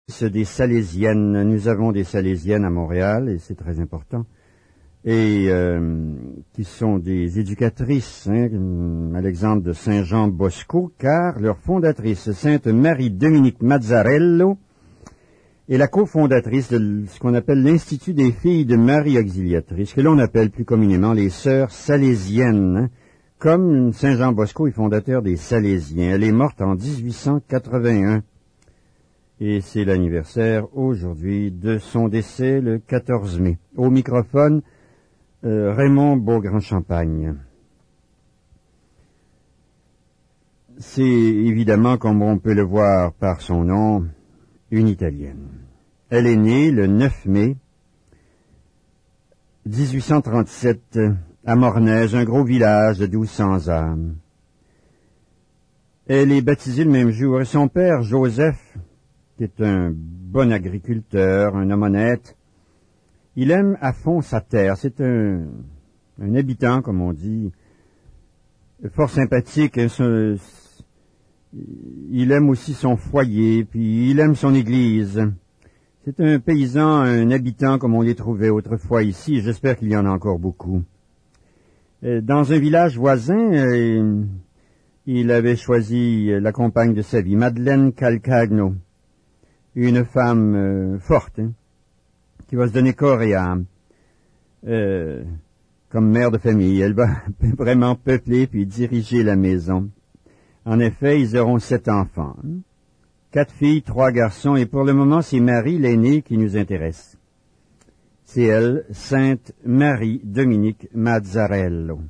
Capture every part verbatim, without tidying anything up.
des Salésiennes. Nous avons des Salésiennes à Montréal, et c'est très important, et euh, qui sont des éducatrices, hein, à l'exemple de Saint Jean Bosco, car leur fondatrice, Sainte Marie-Dominique Mazzarello, est la cofondatrice de ce qu'on appelle l'Institut des filles de Marie Auxiliatrice, que l'on appelle plus communément les Sœurs Salésiennes, hein, comme Saint Jean Bosco est fondateur des Salésiens. Elle est morte en dix-huit cent quatre-vingt-un. Et c'est l'anniversaire aujourd'hui de son décès le quatorze mai. Au microphone, euh, Raymond Beaugrand-Champagne. C'est évidemment, comme on peut le voir par son nom, une Italienne. Elle est née le neuf mai dix-huit cent trente-sept à Mornez, un gros village de douze cents âmes. Elle est baptisée le même jour et son père, Joseph, qui est un bon agriculteur, un homme honnête, il aime à fond sa terre. C'est un, un habitant, comme on dit, fort sympathique. Hein, il aime aussi son foyer, puis il aime son église. C'est un paysan, un habitant comme on les trouvait autrefois ici. J'espère qu'il y en a encore beaucoup. Dans un village voisin, il avait choisi la compagne de sa vie, Madeleine Calcagno. Une femme euh, forte, hein, qui va se donner corps et âme euh, comme mère de famille. Elle va vraiment peupler puis diriger la maison. En effet, ils auront sept enfants. Hein, quatre filles, trois garçons, et pour le moment, c'est Marie, l'aînée, qui nous intéresse. C'est elle, Sainte Marie-Dominique Mazzarello.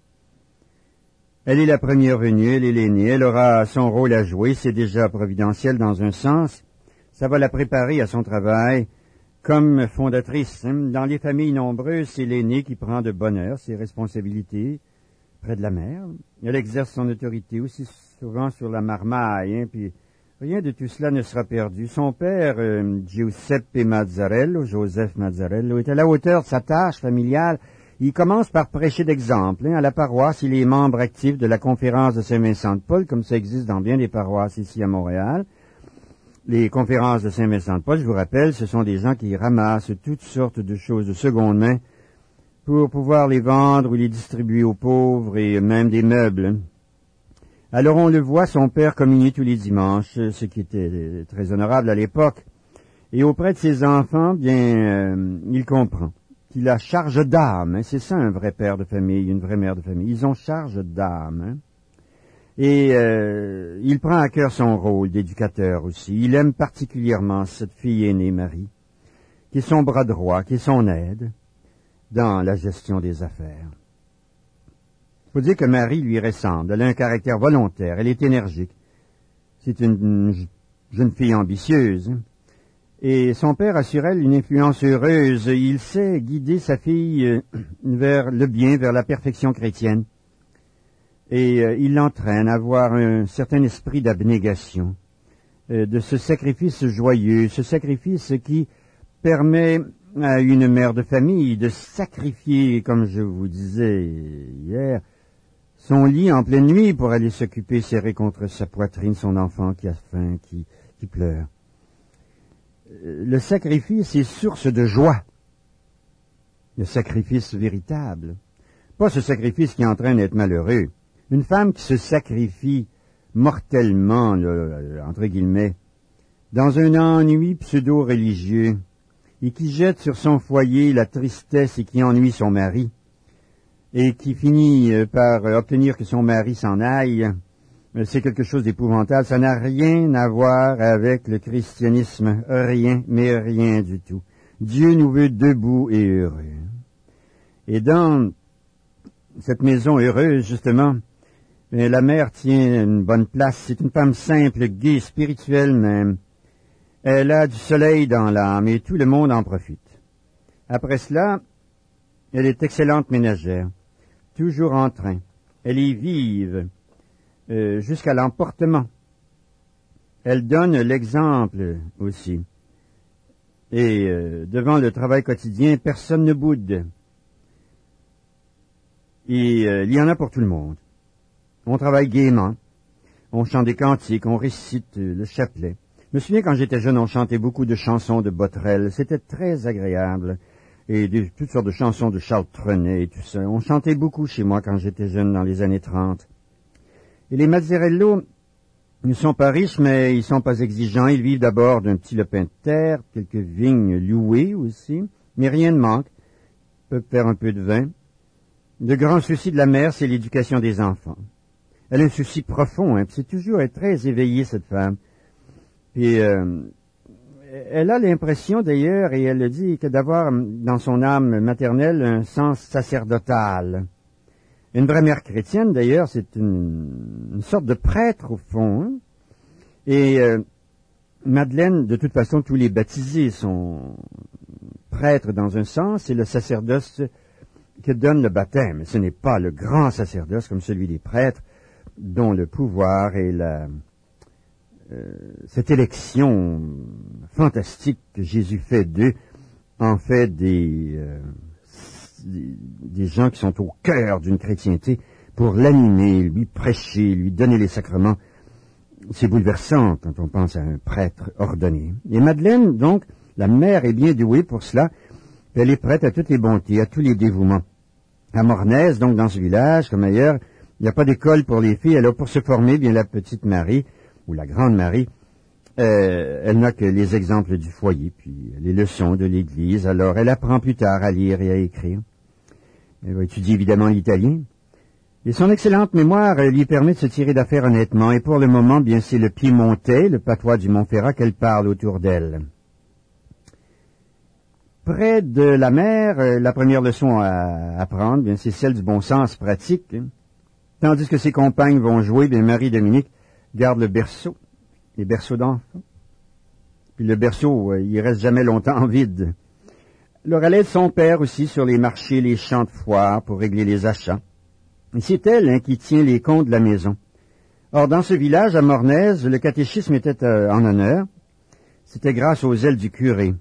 Elle est la première venue, elle est l'aînée, elle aura son rôle à jouer, c'est déjà providentiel dans un sens. Ça va la préparer à son travail comme fondatrice. Dans les familles nombreuses, c'est l'aînée qui prend de bonne heure ses responsabilités près de la mère. Elle exerce son autorité aussi souvent sur la marmaille, hein, puis rien de tout cela ne sera perdu. Son père, euh, Giuseppe Mazzarello, Joseph Mazzarello, est à la hauteur de sa tâche familiale. Il commence par prêcher d'exemple. Hein, à la paroisse, il est membre actif de la conférence de Saint-Vincent-de-Paul, comme ça existe dans bien des paroisses ici à Montréal. Les conférences de Saint-Vincent-de-Paul, je vous rappelle, ce sont des gens qui ramassent toutes sortes de choses de seconde main pour pouvoir les vendre ou les distribuer aux pauvres et même des meubles. Alors on le voit, son père communiait tous les dimanches, ce qui était très honorable à l'époque. Et auprès de ses enfants, bien, euh, il comprend qu'il a charge d'âme. Hein, c'est ça un vrai père de famille, une vraie mère de famille. Ils ont charge d'âme. Hein. Et euh, il prend à cœur son rôle d'éducateur aussi. Il aime particulièrement cette fille aînée, Marie, qui est son bras droit, qui est son aide dans la gestion des affaires. Il faut dire que Marie lui ressemble. Elle a un caractère volontaire, elle est énergique. C'est une, une jeune fille ambitieuse. Et son père a sur elle une influence heureuse. Il sait guider sa fille vers le bien, vers la perfection chrétienne. Et euh, il l'entraîne à avoir un certain esprit d'abnégation, euh, de ce sacrifice joyeux, ce sacrifice qui permet à une mère de famille de sacrifier, comme je vous disais hier, son lit en pleine nuit pour aller s'occuper serré contre sa poitrine, son enfant qui a faim, qui, qui pleure. Euh, le sacrifice est source de joie, le sacrifice véritable, pas ce sacrifice qui entraîne d'être malheureux. Une femme qui se sacrifie mortellement, là, entre guillemets, dans un ennui pseudo-religieux, et qui jette sur son foyer la tristesse et qui ennuie son mari, et qui finit par obtenir que son mari s'en aille, c'est quelque chose d'épouvantable. Ça n'a rien à voir avec le christianisme, rien, mais rien du tout. Dieu nous veut debout et heureux. Et dans cette maison heureuse, justement, mais la mère tient une bonne place. C'est une femme simple, gaie, spirituelle même. Elle a du soleil dans l'âme et tout le monde en profite. Après cela, elle est excellente ménagère, toujours en train. Elle est vive euh, jusqu'à l'emportement. Elle donne l'exemple aussi. Et euh, devant le travail quotidien, personne ne boude. Et euh, il y en a pour tout le monde. On travaille gaiement, on chante des cantiques, on récite le chapelet. Je me souviens quand j'étais jeune, on chantait beaucoup de chansons de Botrel. C'était très agréable. Et de, toutes sortes de chansons de Charles Trenet et tout ça. On chantait beaucoup chez moi quand j'étais jeune dans les années trente. Et les Mazzarello ne sont pas riches, mais ils sont pas exigeants. Ils vivent d'abord d'un petit lopin de terre, quelques vignes louées aussi, mais rien ne manque. Ils peuvent faire un peu de vin. Le grand souci de la mère, c'est l'éducation des enfants. Elle a un souci profond, hein, c'est toujours être très éveillée, cette femme. Puis, euh, elle a l'impression, d'ailleurs, et elle le dit, que d'avoir dans son âme maternelle un sens sacerdotal. Une vraie mère chrétienne, d'ailleurs, c'est une, une sorte de prêtre, au fond. Hein? Et euh, Madeleine, de toute façon, tous les baptisés sont prêtres dans un sens, c'est le sacerdoce que donne le baptême. Ce n'est pas le grand sacerdoce comme celui des prêtres, dont le pouvoir et la... Euh, cette élection fantastique que Jésus fait d'eux en fait des, euh, des, des gens qui sont au cœur d'une chrétienté pour l'animer, lui prêcher, lui donner les sacrements. C'est bouleversant quand on pense à un prêtre ordonné. Et Madeleine, donc, la mère est bien douée pour cela. Elle est prête à toutes les bontés, à tous les dévouements. À Mornez, donc dans ce village, comme ailleurs, il n'y a pas d'école pour les filles. Alors pour se former, bien la petite Marie ou la grande Marie, euh, elle n'a que les exemples du foyer, puis les leçons de l'Église. Alors, elle apprend plus tard à lire et à écrire. Elle va étudier évidemment l'italien. Et son excellente mémoire lui permet de se tirer d'affaire honnêtement. Et pour le moment, bien, c'est le piémontais, le patois du Montferrat, qu'elle parle autour d'elle. Près de la mère, la première leçon à apprendre, bien, c'est celle du bon sens pratique. Hein. Tandis que ses compagnes vont jouer, bien, Marie-Dominique garde le berceau, les berceaux d'enfants. Puis le berceau, euh, il reste jamais longtemps vide. Alors elle aide son père aussi sur les marchés, les champs de foire pour régler les achats. Et c'est elle hein, qui tient les comptes de la maison. Or, dans ce village, à Mornez, le catéchisme était euh, en honneur. C'était grâce aux ailes du curé,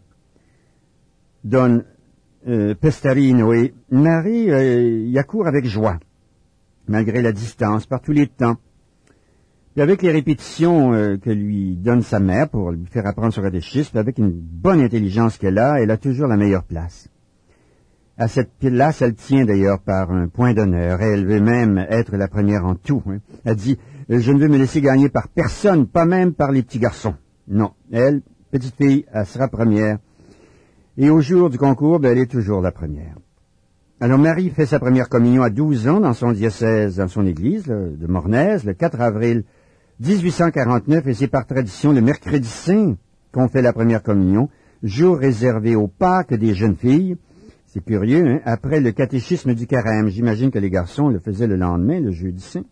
Don euh, Pestarino. Et Marie euh, y accourt avec joie, malgré la distance, par tous les temps. Puis avec les répétitions euh, que lui donne sa mère pour lui faire apprendre son catéchisme, avec une bonne intelligence qu'elle a, elle a toujours la meilleure place. À cette place, elle tient d'ailleurs par un point d'honneur, et elle veut même être la première en tout. Hein. Elle dit, je ne veux me laisser gagner par personne, pas même par les petits garçons. Non, elle, petite fille, elle sera première. Et au jour du concours, ben, elle est toujours la première. Alors Marie fait sa première communion à douze ans dans son diocèse, dans son église là, de Mornez, le quatre avril dix-huit cent quarante-neuf, et c'est par tradition le mercredi saint qu'on fait la première communion, jour réservé aux Pâques des jeunes filles. C'est curieux, hein? Après le catéchisme du carême. J'imagine que les garçons le faisaient le lendemain, le jeudi saint.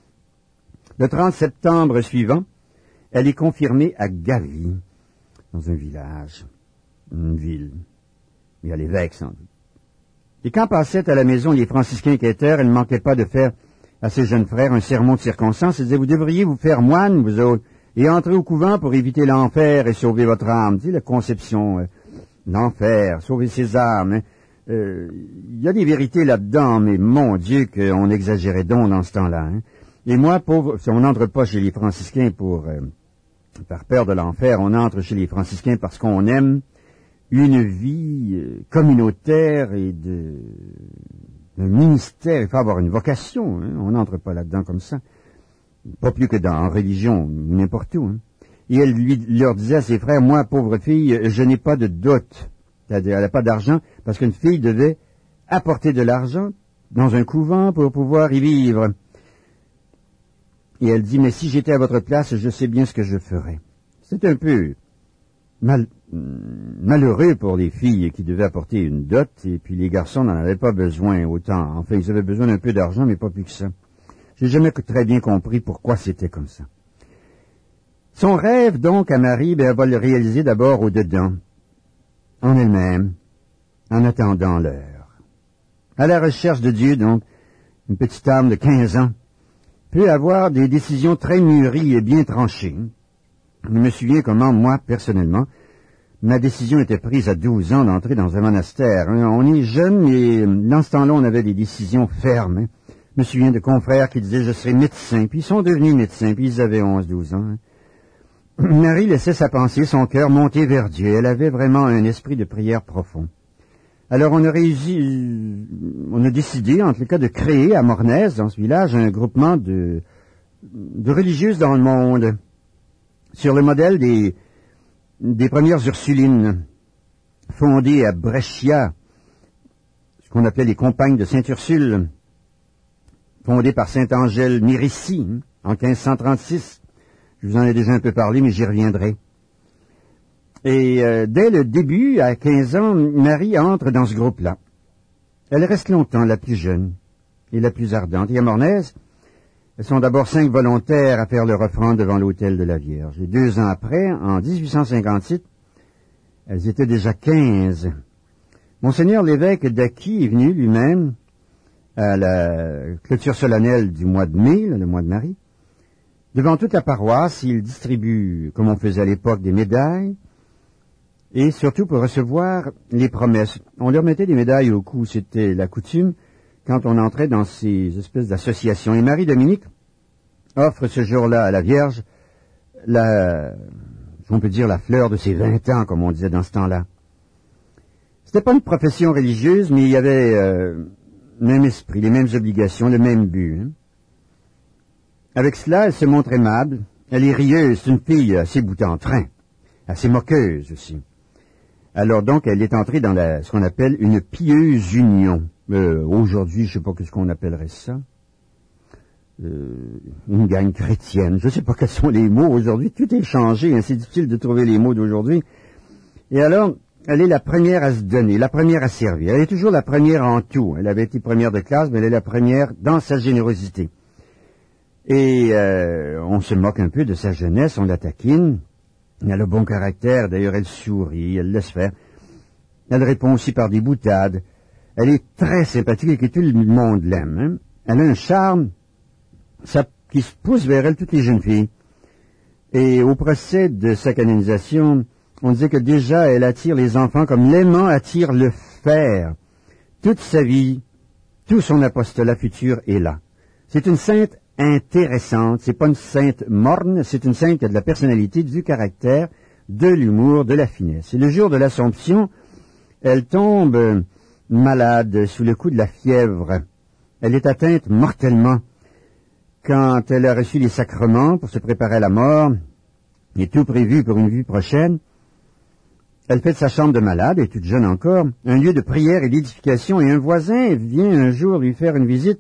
Le trente septembre suivant, elle est confirmée à Gavy, dans un village, une ville. Il y a l'évêque, sans doute. Et quand passaient à la maison les franciscains quêteurs, elle ne manquait pas de faire à ses jeunes frères un sermon de circonstance. Elle disait, vous devriez vous faire moine, vous autres, et entrer au couvent pour éviter l'enfer et sauver votre âme. Tu sais, la conception, euh, l'enfer, sauver ses âmes. Hein. Euh, il y a des vérités là-dedans, mais mon Dieu, qu'on exagérait donc dans ce temps-là. Hein. Et moi, pauvre, si on n'entre pas chez les franciscains pour euh, par peur de l'enfer, on entre chez les franciscains parce qu'on aime une vie euh, communautaire et de un ministère. Il faut avoir une vocation. Hein. On n'entre pas là-dedans comme ça. Pas plus que dans en religion, n'importe où. Hein. Et elle lui leur disait à ses frères, moi, pauvre fille, je n'ai pas de dot. C'est-à-dire, elle n'a pas d'argent, parce qu'une fille devait apporter de l'argent dans un couvent pour pouvoir y vivre. Et elle dit, mais si j'étais à votre place, je sais bien ce que je ferais. C'est un peu mal, malheureux pour les filles qui devaient apporter une dot, et puis les garçons n'en avaient pas besoin autant. Enfin, ils avaient besoin d'un peu d'argent, mais pas plus que ça. J'ai jamais très bien compris pourquoi c'était comme ça. Son rêve, donc, à Marie, ben, elle va le réaliser d'abord au-dedans, en elle-même, en attendant l'heure. À la recherche de Dieu, donc, une petite âme de quinze ans peut avoir des décisions très mûries et bien tranchées. Je me souviens comment, moi, personnellement, ma décision était prise à douze ans d'entrer dans un monastère. On est jeune, mais dans ce temps-là, on avait des décisions fermes. Je me souviens de confrères qui disaient « je serai médecin », puis ils sont devenus médecins, puis ils avaient onze douze ans. Marie laissait sa pensée, son cœur monter vers Dieu. Elle avait vraiment un esprit de prière profond. Alors on a réussi, on a décidé, en tout cas, de créer à Mornez, dans ce village, un groupement de, de religieuses dans le monde, sur le modèle des, des premières Ursulines, fondées à Brescia, ce qu'on appelait les Compagnes de Sainte-Ursule, fondées par Saint Angèle Mérici, en quinze cent trente-six. Je vous en ai déjà un peu parlé, mais j'y reviendrai. Et euh, dès le début, à quinze ans, Marie entre dans ce groupe-là. Elle reste longtemps la plus jeune et la plus ardente. Et à Mornez, elles sont d'abord cinq volontaires à faire leur offrande devant l'autel de la Vierge. Et deux ans après, en dix-huit cent cinquante-huit, elles étaient déjà quinze. Monseigneur l'évêque d'Acqui est venu lui-même à la clôture solennelle du mois de mai, le mois de Marie. Devant toute la paroisse, il distribue, comme on faisait à l'époque, des médailles, et surtout pour recevoir les promesses. On leur mettait des médailles au cou, c'était la coutume, quand on entrait dans ces espèces d'associations. Et Marie-Dominique offre ce jour-là à la Vierge la, on peut dire la fleur de ses vingt ans, comme on disait dans ce temps-là. C'était pas une profession religieuse, mais il y avait euh, le même esprit, les mêmes obligations, le même but. Hein. Avec cela, elle se montre aimable, elle est rieuse, c'est une fille assez bout en train, assez moqueuse aussi. Alors donc, elle est entrée dans la, ce qu'on appelle une pieuse union. Euh, aujourd'hui, je sais pas ce qu'on appellerait ça. Euh, une gang chrétienne. Je sais pas quels sont les mots aujourd'hui. Tout est changé, hein, c'est difficile de trouver les mots d'aujourd'hui. Et alors, elle est la première à se donner, la première à servir. Elle est toujours la première en tout. Elle avait été première de classe, mais elle est la première dans sa générosité. Et euh, on se moque un peu de sa jeunesse, on la taquine. Elle a bon caractère, d'ailleurs elle sourit, elle laisse faire. Elle répond aussi par des boutades. Elle est très sympathique et tout le monde l'aime. Hein. Elle a un charme ça, qui se pousse vers elle toutes les jeunes filles. Et au procès de sa canonisation, on disait que déjà elle attire les enfants comme l'aimant attire le fer. Toute sa vie, tout son apostolat futur est là. C'est une sainte intéressante, c'est pas une sainte morne, c'est une sainte qui a de la personnalité, du caractère, de l'humour, de la finesse. Et le jour de l'Assomption, elle tombe malade sous le coup de la fièvre. Elle est atteinte mortellement. Quand elle a reçu les sacrements pour se préparer à la mort, et tout prévu pour une vie prochaine, elle fait de sa chambre de malade, et toute jeune encore, un lieu de prière et d'édification, et un voisin vient un jour lui faire une visite.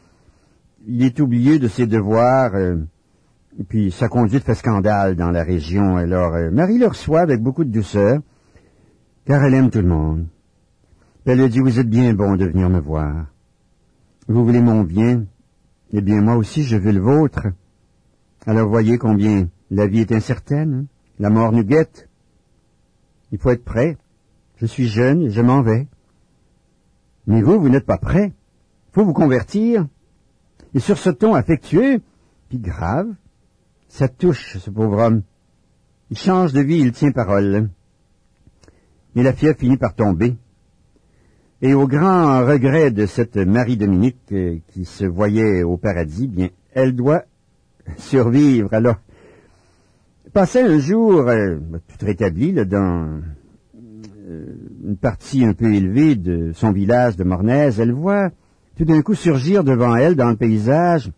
Il est oublié de ses devoirs, euh, et puis sa conduite fait scandale dans la région. Alors, euh, Marie le reçoit avec beaucoup de douceur, car elle aime tout le monde. Elle lui dit, vous êtes bien bon de venir me voir. Vous voulez mon bien? Eh bien, moi aussi, je veux le vôtre. Alors, voyez combien la vie est incertaine. Hein? La mort nous guette. Il faut être prêt. Je suis jeune et je m'en vais. Mais vous, vous n'êtes pas prêt. Il faut vous convertir. Et sur ce ton affectueux, puis grave, ça touche ce pauvre homme. Il change de vie, il tient parole. Mais la fièvre finit par tomber. Et au grand regret de cette Marie-Dominique euh, qui se voyait au paradis, bien, elle doit survivre. Alors, passait un jour, euh, tout rétabli, là, dans euh, une partie un peu élevée de son village de Mornez, elle voit tout d'un coup surgir devant elle, dans le paysage,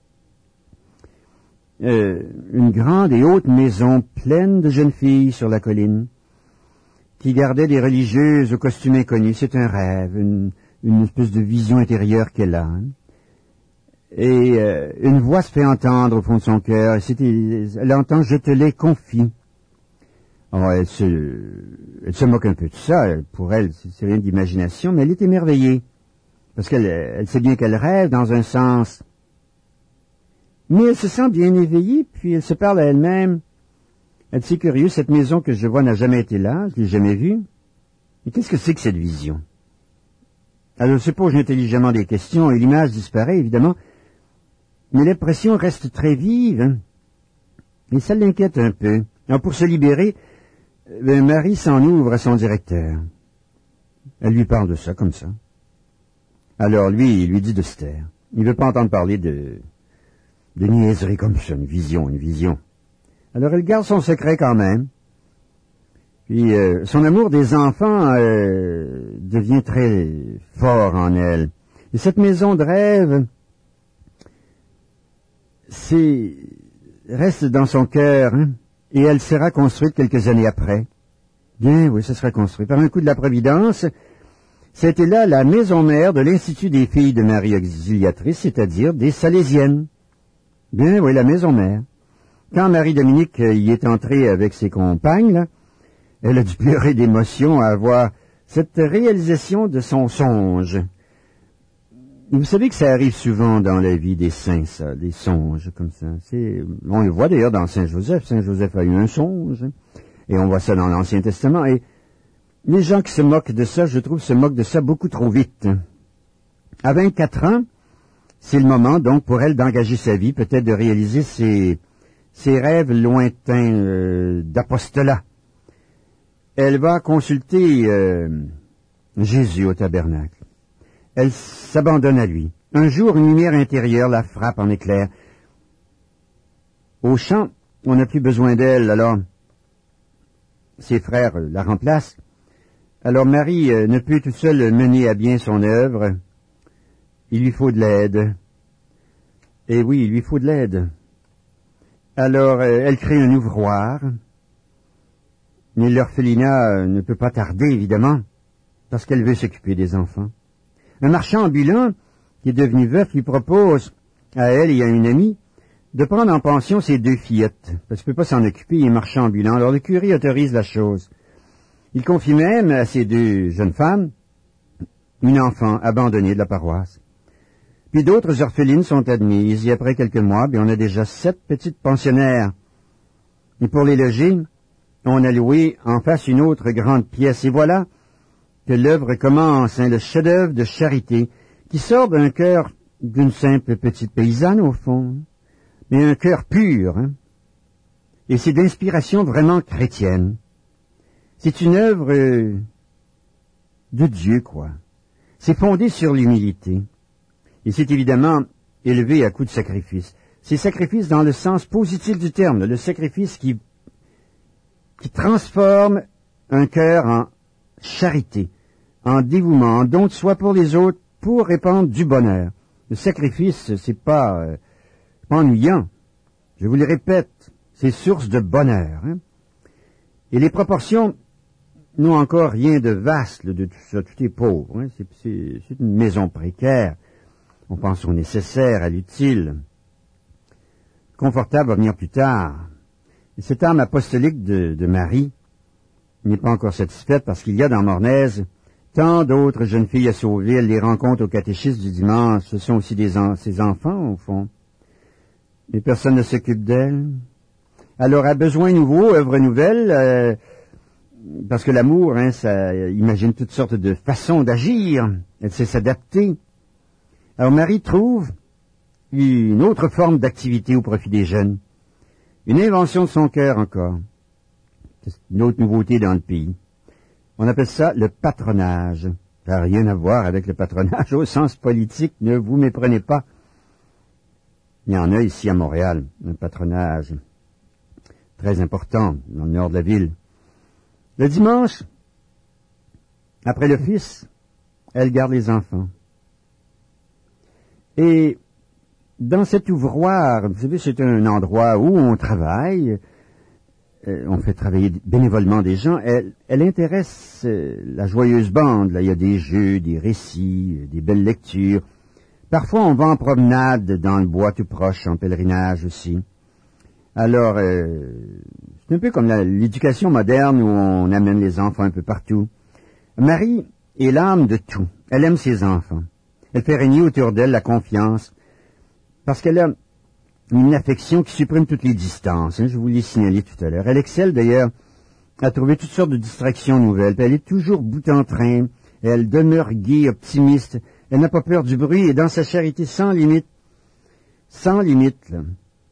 euh, une grande et haute maison pleine de jeunes filles sur la colline, qui gardaient des religieuses au costume inconnu. C'est un rêve, une, une espèce de vision intérieure qu'elle a. Hein. Et euh, une voix se fait entendre au fond de son cœur. C'était, elle entend « Je te les confie ». Alors, elle se, elle se moque un peu de ça. Pour elle, c'est rien d'imagination, mais elle est émerveillée. Parce qu'elle elle sait bien qu'elle rêve dans un sens. Mais elle se sent bien éveillée, puis elle se parle à elle-même. Elle dit, c'est curieux, cette maison que je vois n'a jamais été là, je l'ai jamais vue. Mais qu'est-ce que c'est que cette vision? Alors, je se pose intelligemment des questions, et l'image disparaît, évidemment, mais l'impression reste très vive, hein? Et ça l'inquiète un peu. Alors, pour se libérer, ben, Marie s'en ouvre à son directeur. Elle lui parle de ça, comme ça. Alors, lui, il lui dit de se taire. Il ne veut pas entendre parler de, de niaiserie comme ça, une vision, une vision. Alors elle garde son secret quand même. Puis euh, son amour des enfants euh, devient très fort en elle. Et cette maison de rêve, c'est reste dans son cœur, hein, et elle sera construite quelques années après. Bien, oui, ce sera construit. Par un coup de la Providence, c'était là la maison mère de l'Institut des filles de Marie Auxiliatrice, c'est-à-dire des Salésiennes. Bien, oui, la maison mère. Quand Marie-Dominique y est entrée avec ses compagnes, là, elle a dû pleurer d'émotion à voir cette réalisation de son songe. Vous savez que ça arrive souvent dans la vie des saints, ça, des songes comme ça. C'est, on le voit d'ailleurs dans Saint Joseph. Saint Joseph a eu un songe, et on voit ça dans l'Ancien Testament. Et les gens qui se moquent de ça, je trouve, se moquent de ça beaucoup trop vite. À vingt-quatre ans, c'est le moment, donc, pour elle d'engager sa vie, peut-être de réaliser ses, ses rêves lointains euh, d'apostolat. Elle va consulter euh, Jésus au tabernacle. Elle s'abandonne à lui. Un jour, une lumière intérieure la frappe en éclairs. Au champ, on n'a plus besoin d'elle, alors ses frères la remplacent. Alors Marie euh, ne peut toute seule mener à bien son œuvre. Il lui faut de l'aide. Et oui, il lui faut de l'aide. Alors, euh, elle crée un ouvroir. Mais l'orphelinat euh, ne peut pas tarder, évidemment, parce qu'elle veut s'occuper des enfants. Un marchand ambulant, qui est devenu veuf, lui propose à elle et à une amie de prendre en pension ses deux fillettes, parce qu'il ne peut pas s'en occuper, il est marchand ambulant. Alors le curé autorise la chose. Il confie même à ces deux jeunes femmes une enfant abandonnée de la paroisse. Puis d'autres orphelines sont admises, et après quelques mois, bien, on a déjà sept petites pensionnaires. Et pour les loger, on a loué en face une autre grande pièce. Et voilà que l'œuvre commence, hein, le chef-d'œuvre de charité, qui sort d'un cœur d'une simple petite paysanne, au fond, mais un cœur pur, hein. Et c'est d'inspiration vraiment chrétienne. C'est une œuvre euh, de Dieu, quoi. C'est fondé sur l'humilité. Et c'est évidemment élevé à coup de sacrifice. C'est sacrifice dans le sens positif du terme, le sacrifice qui, qui transforme un cœur en charité, en dévouement, en don de soi pour les autres, pour répandre du bonheur. Le sacrifice, c'est pas, euh, pas ennuyant. Je vous le répète, c'est source de bonheur. Hein? Et les proportions n'ont encore rien de vaste de tout ça. Tout est pauvre. Hein? C'est, c'est, c'est une maison précaire. On pense au nécessaire, à l'utile. Confortable va venir plus tard. Et cette âme apostolique de, de Marie n'est pas encore satisfaite parce qu'il y a dans Mornaise tant d'autres jeunes filles à sauver. Elle les rencontre au catéchisme du dimanche. Ce sont aussi des en, ses enfants, au fond. Mais personne ne s'occupe d'elle. Alors, à besoin nouveau, œuvre nouvelle, euh, parce que l'amour, hein, ça imagine toutes sortes de façons d'agir. Elle sait s'adapter. Alors, Marie trouve une autre forme d'activité au profit des jeunes. Une invention de son cœur encore. C'est une autre nouveauté dans le pays. On appelle ça le patronage. Ça n'a rien à voir avec le patronage au sens politique, ne vous méprenez pas. Il y en a ici à Montréal, un patronage très important dans le nord de la ville. Le dimanche, après l'office, elle garde les enfants. Et dans cet ouvroir, vous savez, c'est un endroit où on travaille, euh, on fait travailler bénévolement des gens. Elle, elle intéresse euh, la joyeuse bande. Là, il y a des jeux, des récits, euh, des belles lectures. Parfois, on va en promenade dans le bois tout proche, en pèlerinage aussi. Alors, euh, c'est un peu comme la, l'éducation moderne où on amène les enfants un peu partout. Marie est l'âme de tout. Elle aime ses enfants. Elle fait régner autour d'elle la confiance parce qu'elle a une affection qui supprime toutes les distances. Hein, je vous l'ai signalé tout à l'heure. Elle excelle d'ailleurs à trouver toutes sortes de distractions nouvelles. Puis elle est toujours bout en train. Elle demeure gaie, optimiste. Elle n'a pas peur du bruit et dans sa charité sans limite, sans limite, là,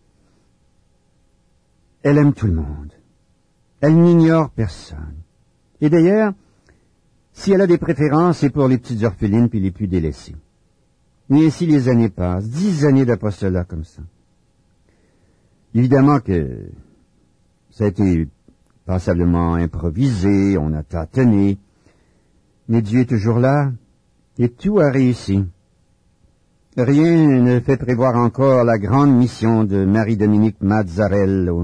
elle aime tout le monde. Elle n'ignore personne. Et d'ailleurs, si elle a des préférences, c'est pour les petites orphelines puis les plus délaissées. Mais ainsi les années passent, dix années d'apostolat comme ça. Évidemment que Ça a été passablement improvisé, on a tâtonné, mais Dieu est toujours là, et tout a réussi. Rien ne fait prévoir encore la grande mission de Marie-Dominique Mazzarello.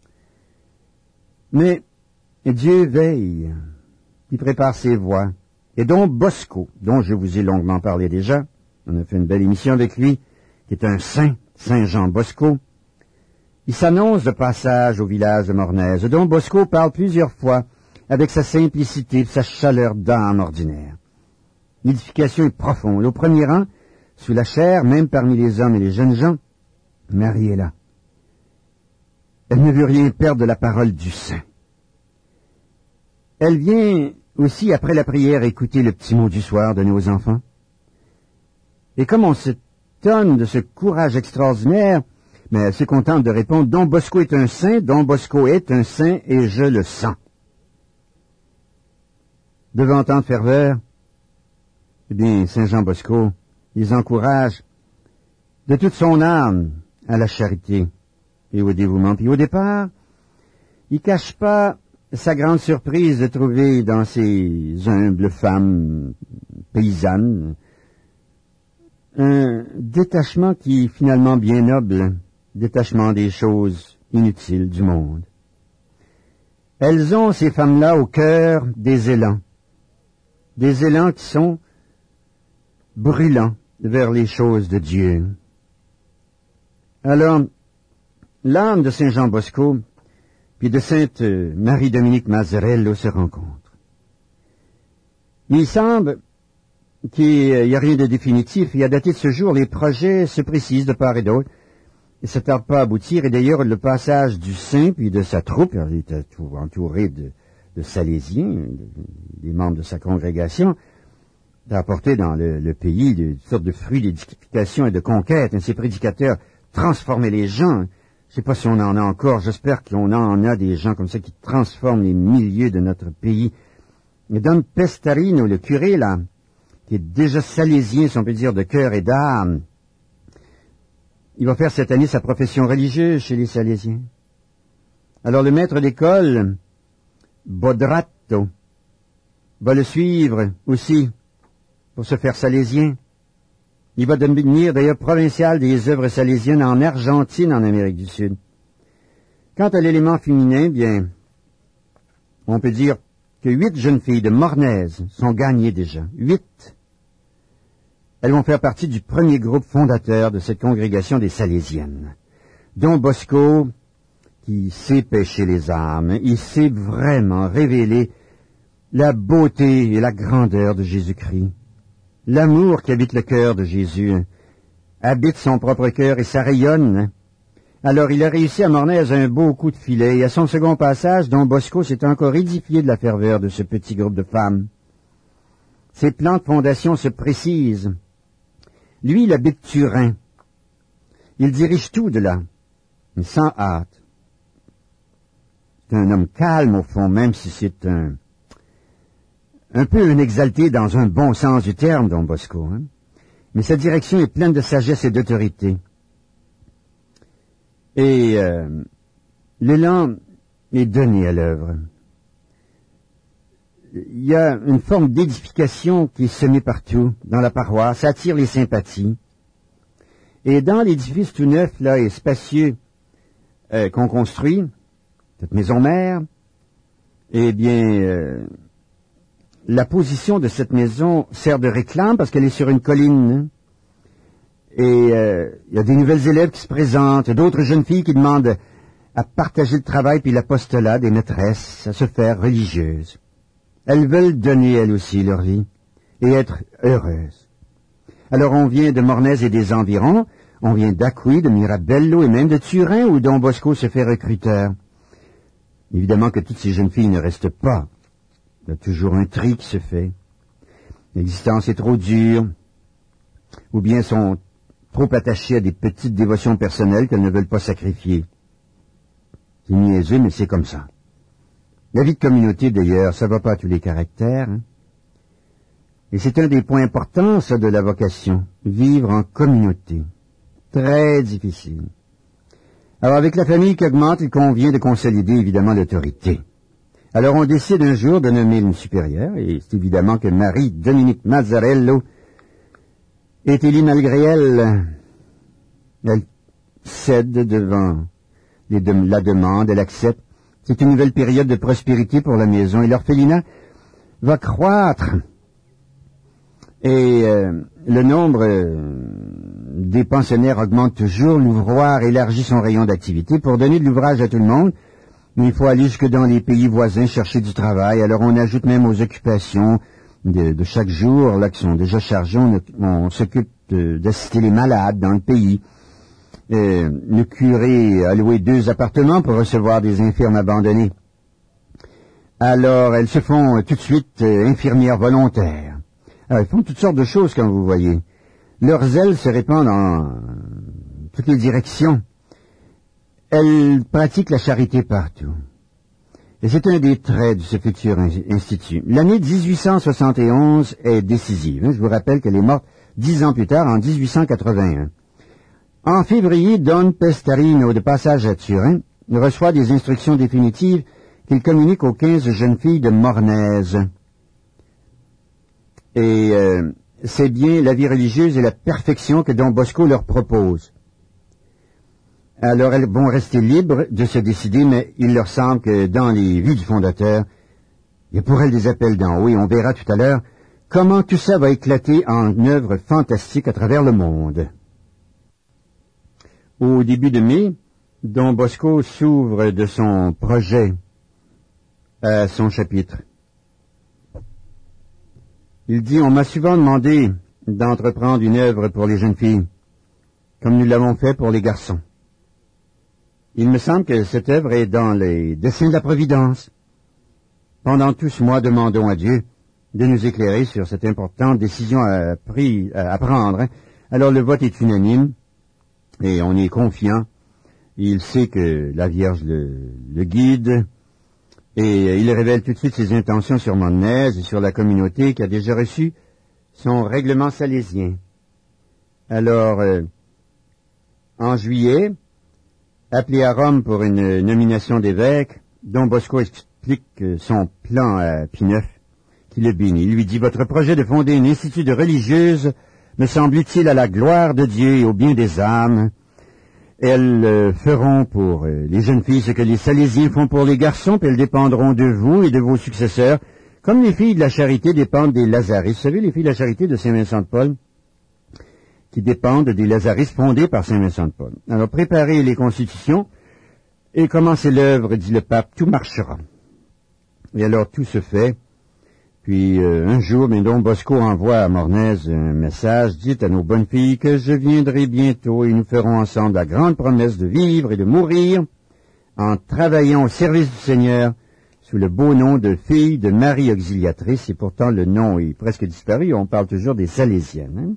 Mais Dieu veille, il prépare ses voies. Et Don Bosco, dont je vous ai longuement parlé déjà, on a fait une belle émission avec lui, qui est un saint, Saint Jean Bosco, il s'annonce de passage au village de Mornez. Don Bosco parle plusieurs fois avec sa simplicité et sa chaleur d'âme ordinaire. L'édification est profonde. Au premier rang, sous la chair, même parmi les hommes et les jeunes gens, Marie est là. Elle ne veut rien perdre de la parole du saint. Elle vient aussi, après la prière, écouter le petit mot du soir de nos enfants. Et comme on s'étonne de ce courage extraordinaire, mais elle se contente de répondre, Don Bosco est un saint, Don Bosco est un saint, et je le sens. Devant tant de ferveur, eh bien, Saint Jean Bosco, il encourage de toute son âme à la charité et au dévouement. Puis au départ, il cache pas sa grande surprise de trouver dans ces humbles femmes paysannes un détachement qui est finalement bien noble, détachement des choses inutiles du monde. Elles ont, ces femmes-là, au cœur des élans, des élans qui sont brûlants vers les choses de Dieu. Alors, l'âme de Saint Jean Bosco puis de Sainte Marie-Dominique Mazzarello se rencontrent. Il semble qu'il n'y a rien de définitif, et à dater de ce jour, les projets se précisent de part et d'autre, et ça ne tarde pas à aboutir, et d'ailleurs, le passage du saint, puis de sa troupe, il était entouré de, de Salésiens, des membres de sa congrégation, a apporté dans le, le pays de, toutes sortes de fruits d'édification et de conquête. Ces prédicateurs transformaient les gens. Je ne sais pas si on en a encore, j'espère qu'on en a des gens comme ça qui transforment les milieux de notre pays. Et Don Pestarino, le curé, là, qui est déjà salésien, si on peut dire, de cœur et d'âme, il va faire cette année sa profession religieuse chez les Salésiens. Alors le maître d'école, Bodrato, va le suivre aussi pour se faire salésien. Il va devenir d'ailleurs provincial des œuvres salésiennes en Argentine, en Amérique du Sud. Quant à l'élément féminin, bien, on peut dire que huit jeunes filles de Mornez sont gagnées déjà. Huit. Elles vont faire partie du premier groupe fondateur de cette congrégation des Salésiennes. Don Bosco, qui sait pêcher les âmes, il sait vraiment révéler la beauté et la grandeur de Jésus-Christ. L'amour qui habite le cœur de Jésus habite son propre cœur et ça rayonne. Alors il a réussi à Mornez un beau coup de filet, et à son second passage, Don Bosco s'est encore édifié de la ferveur de ce petit groupe de femmes. Ses plans de fondation se précisent. Lui, il habite Turin. Il dirige tout de là, mais sans hâte. C'est un homme calme au fond, même si c'est un... un peu un exalté dans un bon sens du terme, Don Bosco. Hein? Mais sa direction est pleine de sagesse et d'autorité. Et euh, l'élan est donné à l'œuvre. Il y a une forme d'édification qui est semée partout, dans la paroisse, ça attire les sympathies. Et dans l'édifice tout neuf, là, et spacieux, euh, qu'on construit, cette maison mère, eh bien... Euh, la position de cette maison sert de réclame parce qu'elle est sur une colline. Hein? Et il euh, y a des nouvelles élèves qui se présentent, d'autres jeunes filles qui demandent à partager le travail puis l'apostolat des maîtresses, à se faire religieuses. Elles veulent donner, elles aussi, leur vie et être heureuses. Alors on vient de Mornez et des environs, on vient d'Acqui, de Mirabello et même de Turin où Don Bosco se fait recruteur. Évidemment que toutes ces jeunes filles ne restent pas. Il y a toujours un tri qui se fait. L'existence est trop dure, ou bien sont trop attachées à des petites dévotions personnelles qu'elles ne veulent pas sacrifier. C'est niaiseux, mais c'est comme ça. La vie de communauté, d'ailleurs, ça va pas à tous les caractères. Hein? Et c'est un des points importants, ça, de la vocation. Vivre en communauté. Très difficile. Alors, avec la famille qui augmente, il convient de consolider évidemment l'autorité. Alors, on décide un jour de nommer une supérieure, et c'est évidemment que Marie-Dominique Mazzarello est élue malgré elle. Elle cède devant les de- la demande, elle accepte. C'est une nouvelle période de prospérité pour la maison, et l'orphelinat va croître. Et euh, le nombre euh, des pensionnaires augmente toujours, l'ouvroir élargit son rayon d'activité pour donner de l'ouvrage à tout le monde. Mais il faut aller jusque dans les pays voisins chercher du travail. Alors on ajoute même aux occupations de, de chaque jour, là, qui sont déjà chargées, on, on s'occupe de- d'assister les malades dans le pays. Euh, le curé a loué deux appartements pour recevoir des infirmes abandonnés. Alors elles se font euh, tout de suite euh, infirmières volontaires. Alors, ils font toutes sortes de choses, comme vous voyez. Leur zèle se répand dans toutes les directions. Elles pratiquent la charité partout. Et c'est un des traits de ce futur institut. L'année dix-huit cent soixante et onze est décisive. Je vous rappelle qu'elle est morte dix ans plus tard, en dix-huit cent quatre-vingt-un. En février, Don Pestarino, de passage à Turin, reçoit des instructions définitives qu'il communique aux quinze jeunes filles de Mornaise. Et euh, c'est bien la vie religieuse et la perfection que Don Bosco leur propose. Alors elles vont rester libres de se décider, mais il leur semble que dans les vues du fondateur, il y a pour elles des appels d'en haut, et on verra tout à l'heure comment tout ça va éclater en œuvres fantastiques à travers le monde. Au début de mai, Don Bosco s'ouvre de son projet à son chapitre. Il dit, on m'a souvent demandé d'entreprendre une œuvre pour les jeunes filles, comme nous l'avons fait pour les garçons. Il me semble que cette œuvre est dans les desseins de la Providence. Pendant tout ce mois, demandons à Dieu de nous éclairer sur cette importante décision à, pris, à prendre. Hein. Alors le vote est unanime, et on est confiant. Il sait que la Vierge le, le guide, et il révèle tout de suite ses intentions sur Mornaise et sur la communauté qui a déjà reçu son règlement salésien. Alors, euh, en juillet, appelé à Rome pour une nomination d'évêque, Don Bosco explique son plan à Pie neuf, qui le bénit. Il lui dit, « Votre projet de fonder un institut de religieuse me semble utile à la gloire de Dieu et au bien des âmes. Elles euh, feront pour euh, les jeunes filles ce que les Salésiens font pour les garçons, puis elles dépendront de vous et de vos successeurs, comme les filles de la charité dépendent des Lazaristes. Vous savez, les filles de la charité de Saint-Vincent-de-Paul, qui dépendent des Lazaristes fondés par Saint-Vincent-de-Paul. Alors, préparez les constitutions et commencez l'œuvre, dit le pape, tout marchera. Et alors, tout se fait. Puis, euh, un jour, Don Bosco envoie à Mornaise un message, dites à nos bonnes filles que je viendrai bientôt et nous ferons ensemble la grande promesse de vivre et de mourir en travaillant au service du Seigneur sous le beau nom de filles de Marie Auxiliatrice, et pourtant le nom est presque disparu, on parle toujours des Salésiennes. Hein?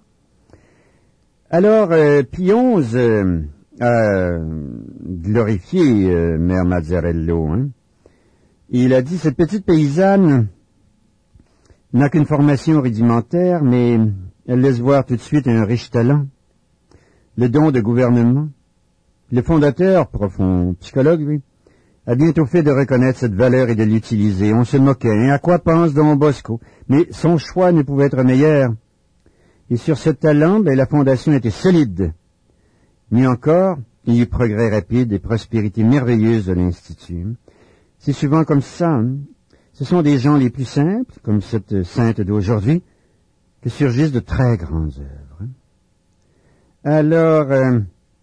Alors, euh, Pie onze euh, a glorifié euh, Mère Mazzarello. Hein? Il a dit, cette petite paysanne n'a qu'une formation rudimentaire, mais elle laisse voir tout de suite un riche talent, le don de gouvernement. Le fondateur, profond psychologue, lui, a bientôt fait de reconnaître cette valeur et de l'utiliser. On se moquait. Hein, à quoi pense Don Bosco? Mais son choix ne pouvait être meilleur. Et sur ce talent, ben, la fondation était solide. Mais encore, il y eut progrès rapide et prospérité merveilleuse de l'Institut. C'est souvent comme ça. Hein? Ce sont des gens les plus simples, comme cette sainte d'aujourd'hui, que surgissent de très grandes œuvres. Hein? Alors, euh,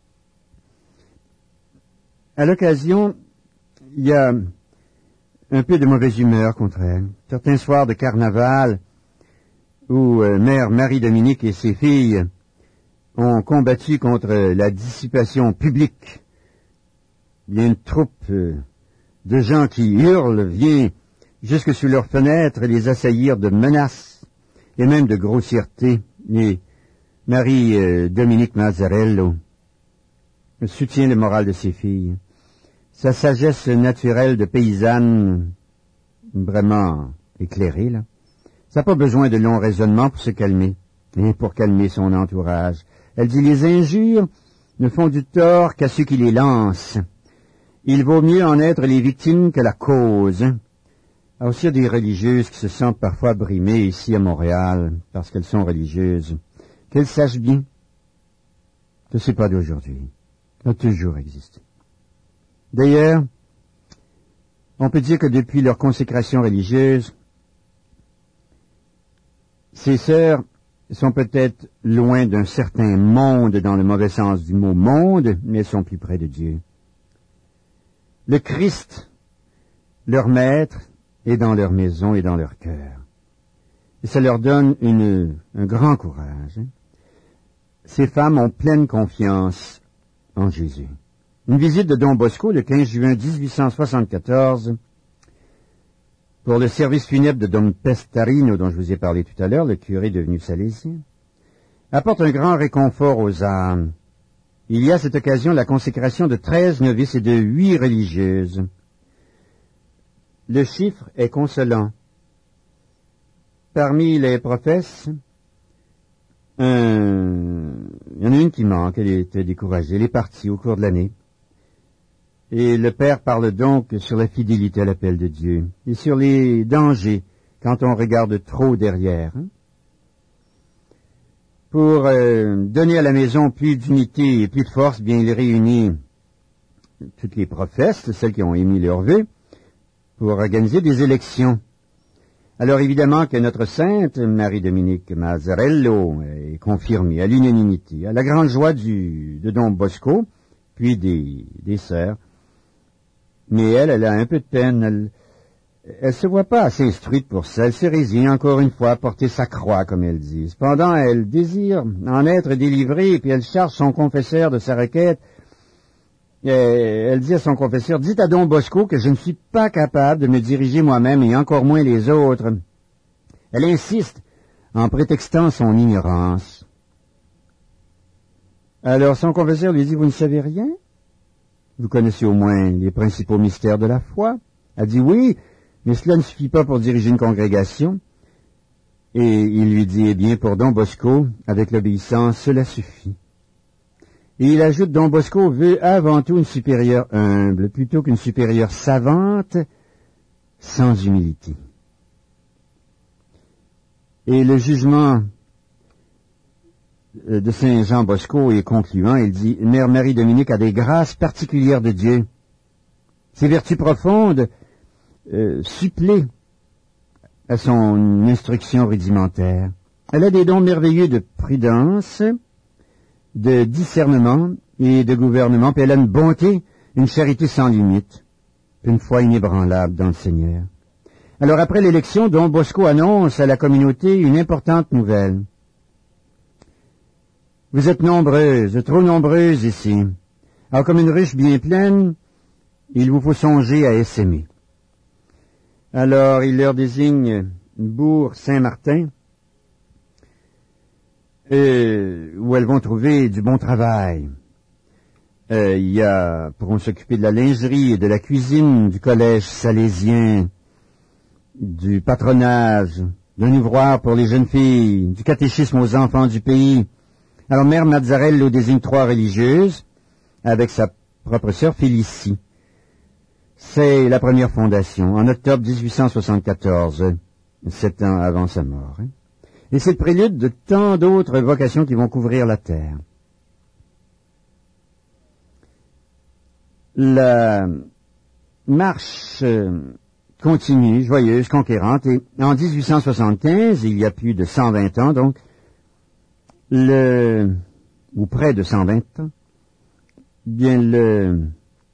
à l'occasion, il y a un peu de mauvaise humeur contre elle. Certains soirs de carnaval, où euh, Mère Marie-Dominique et ses filles ont combattu contre la dissipation publique. Il y a une troupe euh, de gens qui hurlent, vient jusque sous leurs fenêtres et les assaillir de menaces et même de grossièreté. Et Marie-Dominique Mazzarello soutient le moral de ses filles. Sa sagesse naturelle de paysanne, vraiment éclairée, là, ça n'a pas besoin de longs raisonnements pour se calmer, et pour calmer son entourage. Elle dit, les injures ne font du tort qu'à ceux qui les lancent. Il vaut mieux en être les victimes que la cause. Alors, aussi, il y a des religieuses qui se sentent parfois brimées ici à Montréal parce qu'elles sont religieuses. Qu'elles sachent bien que ce n'est pas d'aujourd'hui. Ça a toujours existé. D'ailleurs, on peut dire que depuis leur consécration religieuse, ces sœurs sont peut-être loin d'un certain monde dans le mauvais sens du mot monde, mais elles sont plus près de Dieu. Le Christ, leur maître, est dans leur maison et dans leur cœur. Et ça leur donne une, un grand courage. Ces femmes ont pleine confiance en Jésus. Une visite de Don Bosco le quinze juin dix-huit cent soixante-quatorze pour le service funèbre de Don Pestarino dont je vous ai parlé tout à l'heure, le curé devenu salésien, apporte un grand réconfort aux âmes. Il y a à cette occasion la consécration de treize novices et de huit religieuses. Le chiffre est consolant. Parmi les professes, un... il y en a une qui manque, elle était découragée, elle est partie au cours de l'année. Et le Père parle donc sur la fidélité à l'appel de Dieu et sur les dangers quand on regarde trop derrière. Hein? Pour euh, donner à la maison plus d'unité et plus de force, bien il réunit toutes les professes, celles qui ont émis leurs vœux, pour organiser des élections. Alors évidemment que notre sainte Marie-Dominique Mazzarello est confirmée à l'unanimité, à la grande joie du, de Don Bosco, puis des, des sœurs. Mais elle, elle a un peu de peine. Elle, elle se voit pas assez instruite pour ça. Elle se résigne encore une fois à porter sa croix, comme elle dit. Cependant, elle désire en être délivrée, puis elle charge son confesseur de sa requête. Et elle dit à son confesseur, dites à Don Bosco que je ne suis pas capable de me diriger moi-même et encore moins les autres. Elle insiste en prétextant son ignorance. Alors son confesseur lui dit, vous ne savez rien? Vous connaissez au moins les principaux mystères de la foi? Elle dit oui, mais cela ne suffit pas pour diriger une congrégation. Et il lui dit, eh bien, pour Don Bosco, avec l'obéissance, cela suffit. Et il ajoute, Don Bosco veut avant tout une supérieure humble, plutôt qu'une supérieure savante, sans humilité. Et le jugement de Saint Jean Bosco est concluant. Il dit, Mère Marie-Dominique a des grâces particulières de Dieu. Ses vertus profondes euh, suppléent à son instruction rudimentaire. Elle a des dons merveilleux de prudence, de discernement et de gouvernement, puis elle a une bonté, une charité sans limite, une foi inébranlable dans le Seigneur. Alors après l'élection, Don Bosco annonce à la communauté une importante nouvelle. Vous êtes nombreuses, trop nombreuses ici. Alors comme une ruche bien pleine, il vous faut songer à essaimer. Alors il leur désigne Bourg Saint-Martin, Euh, où elles vont trouver du bon travail. Euh, il y a, pourront s'occuper de la lingerie et de la cuisine, du collège salésien, du patronage, d'un ouvroir pour les jeunes filles, du catéchisme aux enfants du pays. Alors Mère Mazzarello désigne trois religieuses, avec sa propre sœur Félicie. C'est la première fondation, en octobre dix-huit cent soixante-quatorze, sept ans avant sa mort. Hein. Et c'est le prélude de tant d'autres vocations qui vont couvrir la terre. La marche continue, joyeuse, conquérante, et en dix-huit cent soixante-quinze, il y a plus de cent vingt ans, donc, le, ou près de cent vingt ans, bien le,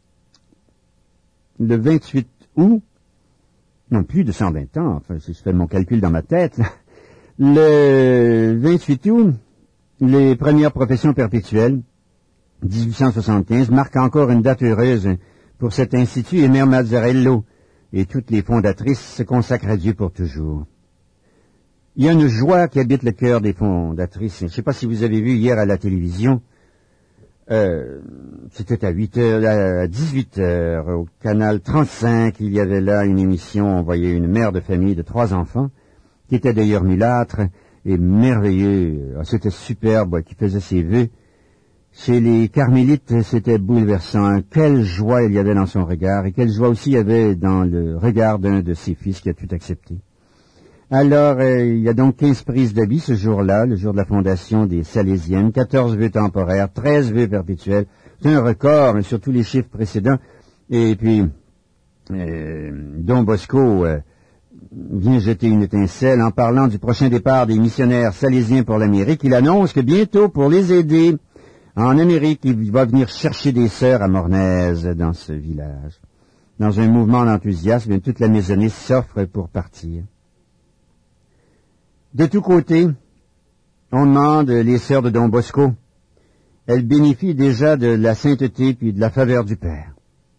le vingt-huit août, non, plus de cent vingt ans, enfin, si je fais mon calcul dans ma tête, là, le vingt-huit août, les premières professions perpétuelles, dix-huit cent soixante-quinze, marquent encore une date heureuse pour cet institut, et Mère Mazzarello et toutes les fondatrices se consacrent à Dieu pour toujours. Il y a une joie qui habite le cœur des fondatrices. Je ne sais pas si vous avez vu hier à la télévision, euh, c'était à huit heures, à dix-huit heures, au canal trente-cinq, il y avait là une émission, on voyait une mère de famille de trois enfants, qui était d'ailleurs mulâtre et merveilleux, c'était superbe, qui faisait ses vœux. Chez les carmélites, c'était bouleversant. Quelle joie il y avait dans son regard, et quelle joie aussi il y avait dans le regard d'un de ses fils qui a tout accepté. Alors, euh, il y a donc quinze prises d'habits ce jour-là, le jour de la fondation des Salésiennes, quatorze vœux temporaires, treize vœux perpétuels. C'est un record hein, sur tous les chiffres précédents. Et puis, euh, Don Bosco euh, vient jeter une étincelle en parlant du prochain départ des missionnaires salésiens pour l'Amérique. Il annonce que bientôt, pour les aider en Amérique, il va venir chercher des sœurs à Mornaise, dans ce village. Dans un mouvement d'enthousiasme, toute la maisonnée s'offre pour partir. De tous côtés, on demande les sœurs de Don Bosco. Elles bénéficient déjà de la sainteté puis de la faveur du Père.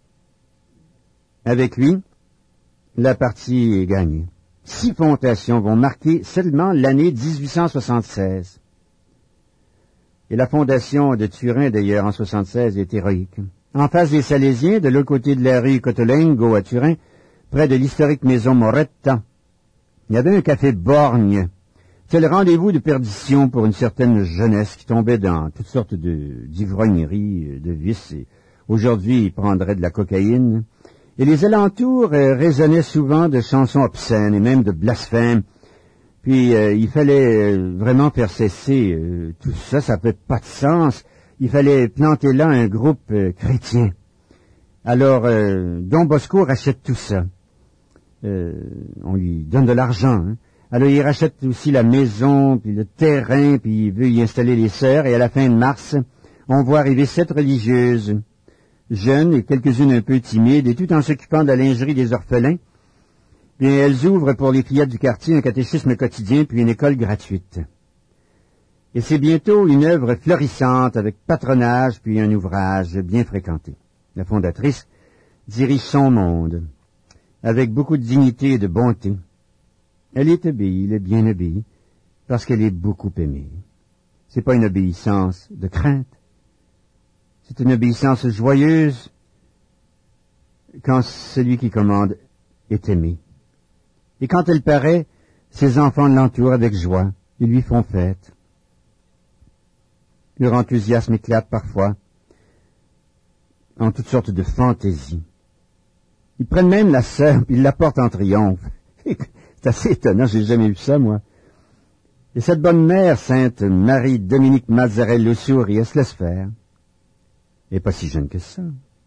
Avec lui, la partie est gagnée. Six fondations vont marquer seulement l'année dix-huit cent soixante-seize. Et la fondation de Turin, d'ailleurs, en soixante-seize, est héroïque. En face des Salésiens, de l'autre côté de la rue Cotolengo à Turin, près de l'historique maison Moretta, il y avait un café borgne. C'est le rendez-vous de perdition pour une certaine jeunesse qui tombait dans toutes sortes de, d'ivrogneries, de vices. Et aujourd'hui, il prendrait de la cocaïne. Et les alentours euh, résonnaient souvent de chansons obscènes et même de blasphèmes. Puis, euh, il fallait euh, vraiment faire cesser euh, tout ça, ça n'avait pas de sens. Il fallait planter là un groupe euh, chrétien. Alors, euh, Don Bosco rachète tout ça. Euh, on lui donne de l'argent, hein. Alors, il rachète aussi la maison, puis le terrain, puis il veut y installer les sœurs. Et à la fin de mars, on voit arriver sept religieuses, jeunes et quelques-unes un peu timides, et tout en s'occupant de la lingerie des orphelins. Bien, elles ouvrent pour les fillettes du quartier un catéchisme quotidien, puis une école gratuite. Et c'est bientôt une œuvre florissante, avec patronage, puis un ouvrage bien fréquenté. La fondatrice dirige son monde, avec beaucoup de dignité et de bonté. Elle est obéie, elle est bien obéie, parce qu'elle est beaucoup aimée. C'est pas une obéissance de crainte. C'est une obéissance joyeuse quand celui qui commande est aimé. Et quand elle paraît, ses enfants l'entourent avec joie. Ils lui font fête. Leur enthousiasme éclate parfois en toutes sortes de fantaisies. Ils prennent même la sœur, puis ils la portent en triomphe. C'est assez étonnant, j'ai jamais vu ça, moi. Et cette bonne mère, sainte Marie-Dominique Mazzarello Souri, elle se laisse faire. Elle n'est pas si jeune que ça.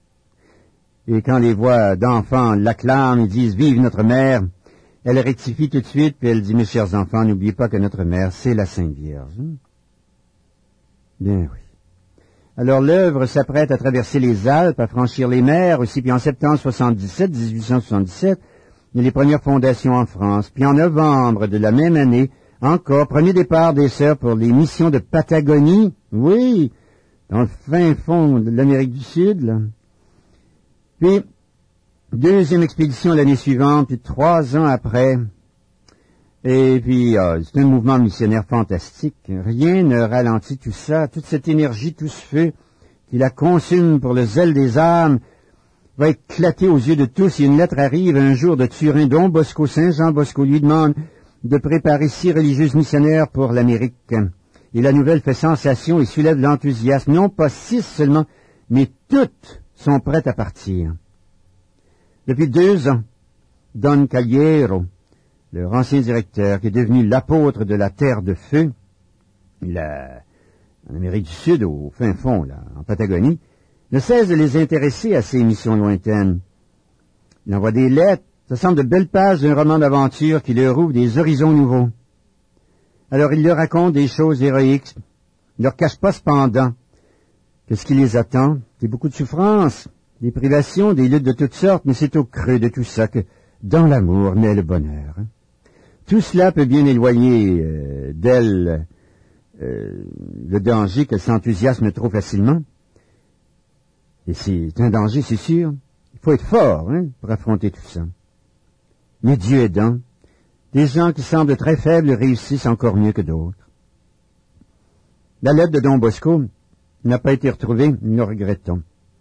Et quand les voix d'enfants l'acclament, ils disent « Vive notre mère », elle rectifie tout de suite, puis elle dit « Mes chers enfants, n'oubliez pas que notre mère, c'est la Sainte Vierge. » Bien oui. Alors l'œuvre s'apprête à traverser les Alpes, à franchir les mers aussi, puis en septembre soixante-dix-sept, dix-huit cent soixante-dix-sept, il y a les premières fondations en France. Puis en novembre de la même année, encore, premier départ des sœurs pour les missions de Patagonie. Oui, dans le fin fond de l'Amérique du Sud, là. Puis, deuxième expédition l'année suivante, puis trois ans après. Et puis, euh, c'est un mouvement missionnaire fantastique. Rien ne ralentit tout ça, toute cette énergie, tout ce feu qui la consume pour le zèle des âmes, va éclater aux yeux de tous. Et une lettre arrive un jour de Turin, Don Bosco, Saint Jean Bosco lui demande de préparer six religieuses missionnaires pour l'Amérique. Et la nouvelle fait sensation et soulève l'enthousiasme. Non pas six seulement, mais toutes sont prêtes à partir. Depuis deux ans, Don Caliero, leur ancien directeur, qui est devenu l'apôtre de la Terre de Feu, la, en Amérique du Sud, au fin fond, là, en Patagonie, ne cesse de les intéresser à ces missions lointaines. Il envoie des lettres, ça semble de belles pages d'un roman d'aventure qui leur ouvre des horizons nouveaux. Alors il leur raconte des choses héroïques, il leur cache pas cependant que ce qui les attend, c'est beaucoup de souffrances, des privations, des luttes de toutes sortes, mais c'est au creux de tout ça que, dans l'amour, naît le bonheur. Hein. Tout cela peut bien éloigner euh, d'elle euh, le danger qu'elle s'enthousiasme trop facilement. Et c'est un danger, c'est sûr. Il faut être fort hein, pour affronter tout ça. Mais Dieu aidant, des gens qui semblent très faibles réussissent encore mieux que d'autres. La lettre de Don Bosco n'a pas été retrouvée, nous le regrettons.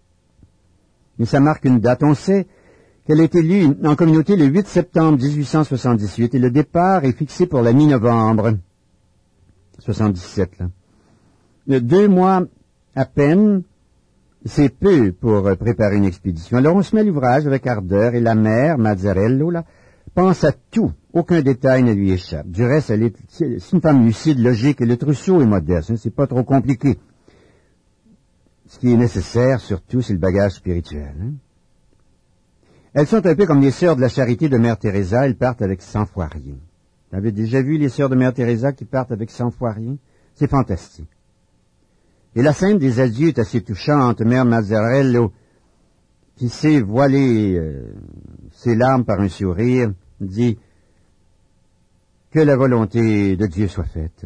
Mais ça marque une date. On sait qu'elle a été lue en communauté le huit septembre dix-huit cent soixante-dix-huit et le départ est fixé pour la mi-novembre soixante-dix-sept. Là. Deux mois À peine, c'est peu pour euh, préparer une expédition. Alors on se met à l'ouvrage avec ardeur et la mère, Mazzarello, là, pense à tout. Aucun détail ne lui échappe. Du reste, elle est, c'est une femme lucide, logique, et le trousseau est modeste. Hein, c'est pas trop compliqué. Ce qui est nécessaire, surtout, c'est le bagage spirituel. Hein. Elles sont un peu comme les sœurs de la charité de Mère Teresa. Elles partent avec cent fois rien. Vous avez déjà vu les sœurs de Mère Teresa qui partent avec cent fois rien? C'est fantastique. Et la scène des adieux est assez touchante. Mère Mazzarello, qui sait voiler euh, ses larmes par un sourire, dit que la volonté de Dieu soit faite.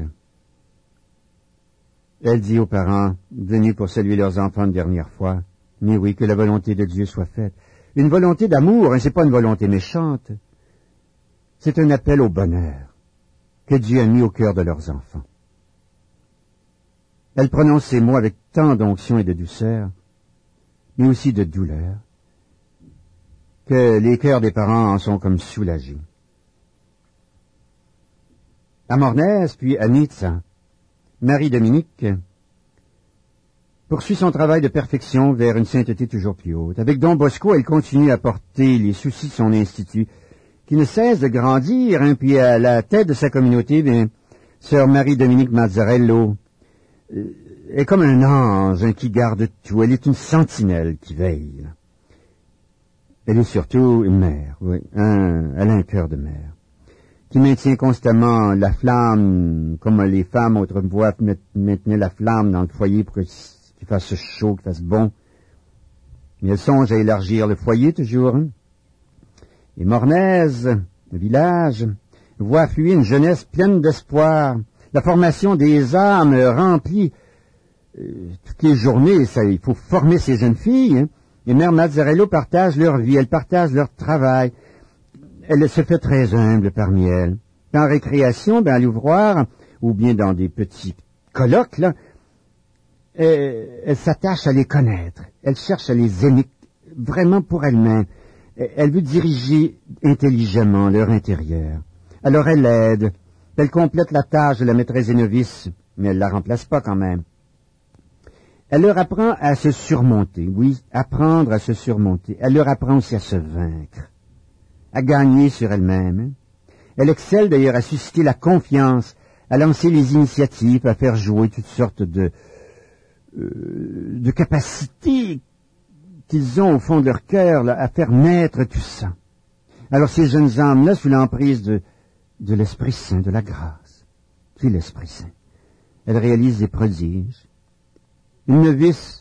Elle dit aux parents, venus pour saluer leurs enfants une dernière fois, mais oui, que la volonté de Dieu soit faite. Une volonté d'amour, hein, c'est pas une volonté méchante. C'est un appel au bonheur que Dieu a mis au cœur de leurs enfants. Elle prononce ces mots avec tant d'onction et de douceur, mais aussi de douleur, que les cœurs des parents en sont comme soulagés. À Mornez, puis à Nizza, Marie-Dominique poursuit son travail de perfection vers une sainteté toujours plus haute. Avec Don Bosco, elle continue à porter les soucis de son institut, qui ne cesse de grandir, hein, puis à la tête de sa communauté, bien, sœur Marie-Dominique Mazzarello euh, est comme un ange hein, qui garde tout. Elle est une sentinelle qui veille. Elle est surtout une mère, oui. Un, elle a un cœur de mère, qui maintient constamment la flamme, comme les femmes autrefois maintenaient la flamme dans le foyer pour qu'il fasse chaud, qu'il fasse bon. Mais elle songe à élargir le foyer toujours. Hein. Et Mornez, le village, voit affluer une jeunesse pleine d'espoir. La formation des âmes remplie euh, toutes les journées. Ça, il faut former ces jeunes filles. Hein. Et Mère Mazzarello partage leur vie, elle partage leur travail. Elle se fait très humble parmi elles. En récréation, ben, à l'ouvroir, ou bien dans des petits colloques, là, elle, elle s'attache à les connaître. Elle cherche à les aimer vraiment pour elle-même. Elle veut diriger intelligemment leur intérieur. Alors elle aide. Elle complète la tâche de la maîtresse des novices, mais elle la remplace pas quand même. Elle leur apprend à se surmonter, oui, apprendre à se surmonter. Elle leur apprend aussi à se vaincre, à gagner sur elle-même. Elle excelle d'ailleurs à susciter la confiance, à lancer les initiatives, à faire jouer toutes sortes de, euh, de capacités qu'ils ont au fond de leur cœur, là, à faire naître tout ça. Alors ces jeunes âmes-là, sous l'emprise de, de l'Esprit Saint, de la grâce, qui est l'Esprit Saint, elles réalisent des prodiges. Une novice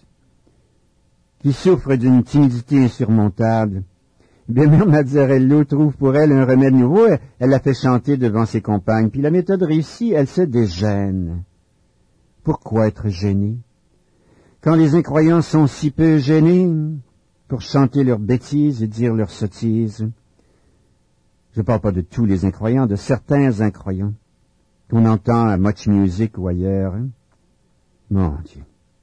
qui souffre d'une timidité insurmontable, bien, Mère Mazzarello trouve pour elle un remède nouveau. Elle, elle la fait chanter devant ses compagnes. Puis la méthode réussit, elle se dégêne. Pourquoi être gênée? Quand les incroyants sont si peu gênés pour chanter leurs bêtises et dire leurs sottises. Je ne parle pas de tous les incroyants, de certains incroyants qu'on entend à Much Music ou ailleurs. Hein? Mon Dieu.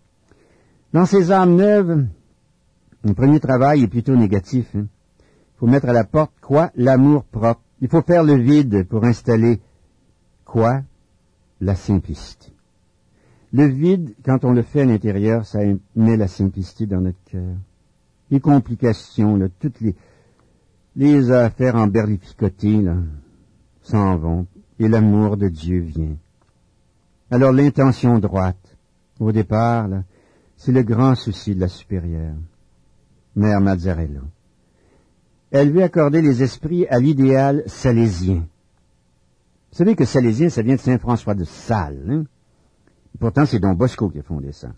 Dans ces âmes neuves, le premier travail est plutôt négatif. Hein? Il faut mettre à la porte, quoi? L'amour propre. Il faut faire le vide pour installer, quoi? La simplicité. Le vide, quand on le fait à l'intérieur, ça met la simplicité dans notre cœur. Les complications, là, toutes les, les affaires emberlificotées, là, s'en vont. Et l'amour de Dieu vient. Alors l'intention droite, au départ, là, c'est le grand souci de la supérieure, Mère Mazzarello. Elle veut accorder les esprits à l'idéal salésien. Vous savez que salésien, ça vient de Saint François de Sales. Hein? Pourtant, c'est Don Bosco qui a fondé ça,